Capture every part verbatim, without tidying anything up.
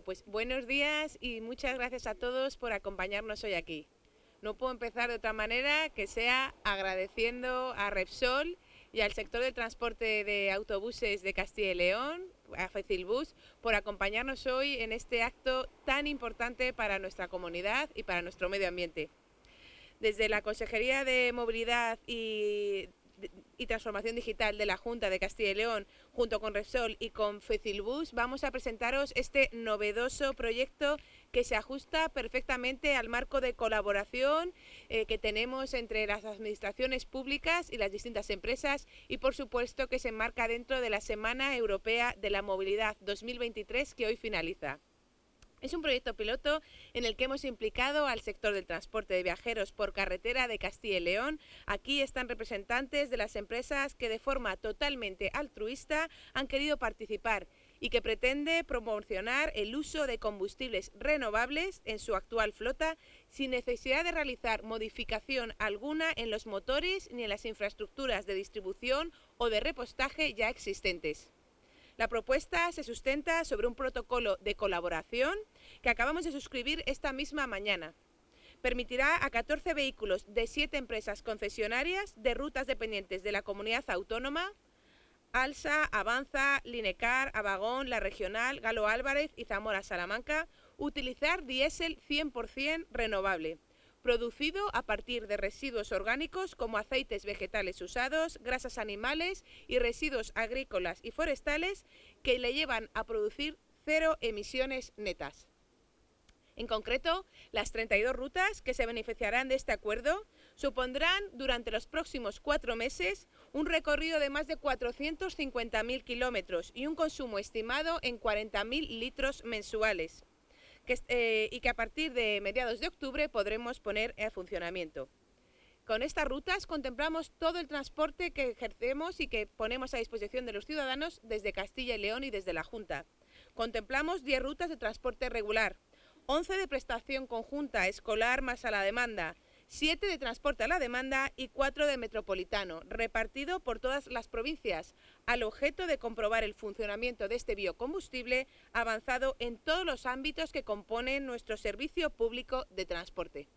pues buenos días y muchas gracias a todos por acompañarnos hoy aquí. No puedo empezar de otra manera que sea agradeciendo a Repsol y al sector del transporte de autobuses de Castilla y León, a Fecilbus, por acompañarnos hoy en este acto tan importante para nuestra comunidad y para nuestro medio ambiente. Desde la Consejería de Movilidad y, y Transformación Digital de la Junta de Castilla y León, junto con Repsol y con Fecilbus, vamos a presentaros este novedoso proyecto que se ajusta perfectamente al marco de colaboración eh, que tenemos entre las administraciones públicas y las distintas empresas y, por supuesto, que se enmarca dentro de la Semana Europea de la Movilidad dos mil veintitrés que hoy finaliza. Es un proyecto piloto en el que hemos implicado al sector del transporte de viajeros por carretera de Castilla y León. Aquí están representantes de las empresas que de forma totalmente altruista han querido participar y que pretende promocionar el uso de combustibles renovables en su actual flota sin necesidad de realizar modificación alguna en los motores ni en las infraestructuras de distribución o de repostaje ya existentes. La propuesta se sustenta sobre un protocolo de colaboración que acabamos de suscribir esta misma mañana. Permitirá a catorce vehículos de siete empresas concesionarias de rutas dependientes de la comunidad autónoma, Alsa, Avanza, Linecar, Avagón, La Regional, Galo Álvarez y Zamora Salamanca, utilizar diésel cien por cien renovable, producido a partir de residuos orgánicos como aceites vegetales usados, grasas animales y residuos agrícolas y forestales que le llevan a producir cero emisiones netas. En concreto, las treinta y dos rutas que se beneficiarán de este acuerdo supondrán durante los próximos cuatro meses un recorrido de más de cuatrocientos cincuenta mil kilómetros y un consumo estimado en cuarenta mil litros mensuales. Que, eh, y que a partir de mediados de octubre podremos poner en funcionamiento. Con estas rutas contemplamos todo el transporte que ejercemos y que ponemos a disposición de los ciudadanos desde Castilla y León y desde la Junta. Contemplamos diez rutas de transporte regular, once de prestación conjunta escolar más a la demanda, siete de transporte a la demanda y cuatro de metropolitano, repartido por todas las provincias, al objeto de comprobar el funcionamiento de este biocombustible avanzado en todos los ámbitos que componen nuestro servicio público de transporte.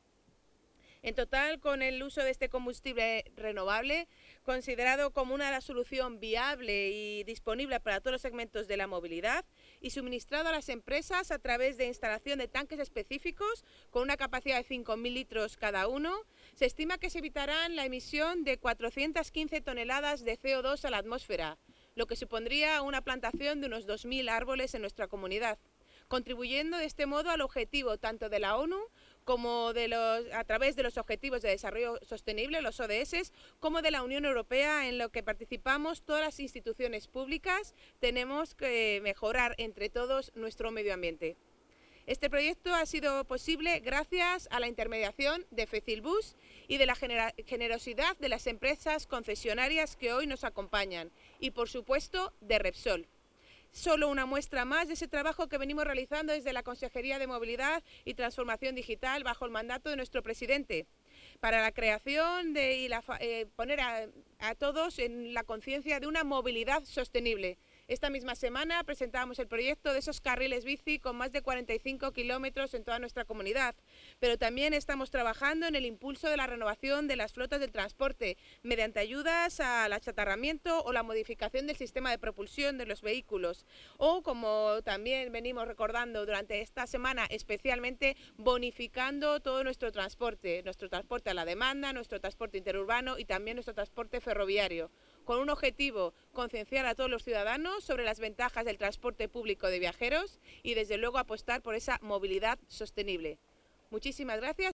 En total, con el uso de este combustible renovable, considerado como una solución viable y disponible para todos los segmentos de la movilidad y suministrado a las empresas a través de instalación de tanques específicos con una capacidad de cinco mil litros cada uno, se estima que se evitarán la emisión de cuatrocientas quince toneladas de C O dos a la atmósfera, lo que supondría una plantación de unos dos mil árboles en nuestra comunidad, contribuyendo de este modo al objetivo tanto de la ONU como de los, a través de los Objetivos de Desarrollo Sostenible, los O D S, como de la Unión Europea, en lo que participamos todas las instituciones públicas. Tenemos que mejorar entre todos nuestro medio ambiente. Este proyecto ha sido posible gracias a la intermediación de Fecilbus y de la generosidad de las empresas concesionarias que hoy nos acompañan y, por supuesto, de Repsol. Solo una muestra más de ese trabajo que venimos realizando desde la Consejería de Movilidad y Transformación Digital bajo el mandato de nuestro presidente, para la creación de y la, eh, poner a, a todos en la conciencia de una movilidad sostenible. Esta misma semana presentábamos el proyecto de esos carriles bici con más de cuarenta y cinco kilómetros en toda nuestra comunidad, pero también estamos trabajando en el impulso de la renovación de las flotas del transporte mediante ayudas al achatarramiento o la modificación del sistema de propulsión de los vehículos, o como también venimos recordando durante esta semana, especialmente bonificando todo nuestro transporte, nuestro transporte a la demanda, nuestro transporte interurbano y también nuestro transporte ferroviario, con un objetivo: concienciar a todos los ciudadanos sobre las ventajas del transporte público de viajeros y desde luego apostar por esa movilidad sostenible. Muchísimas gracias.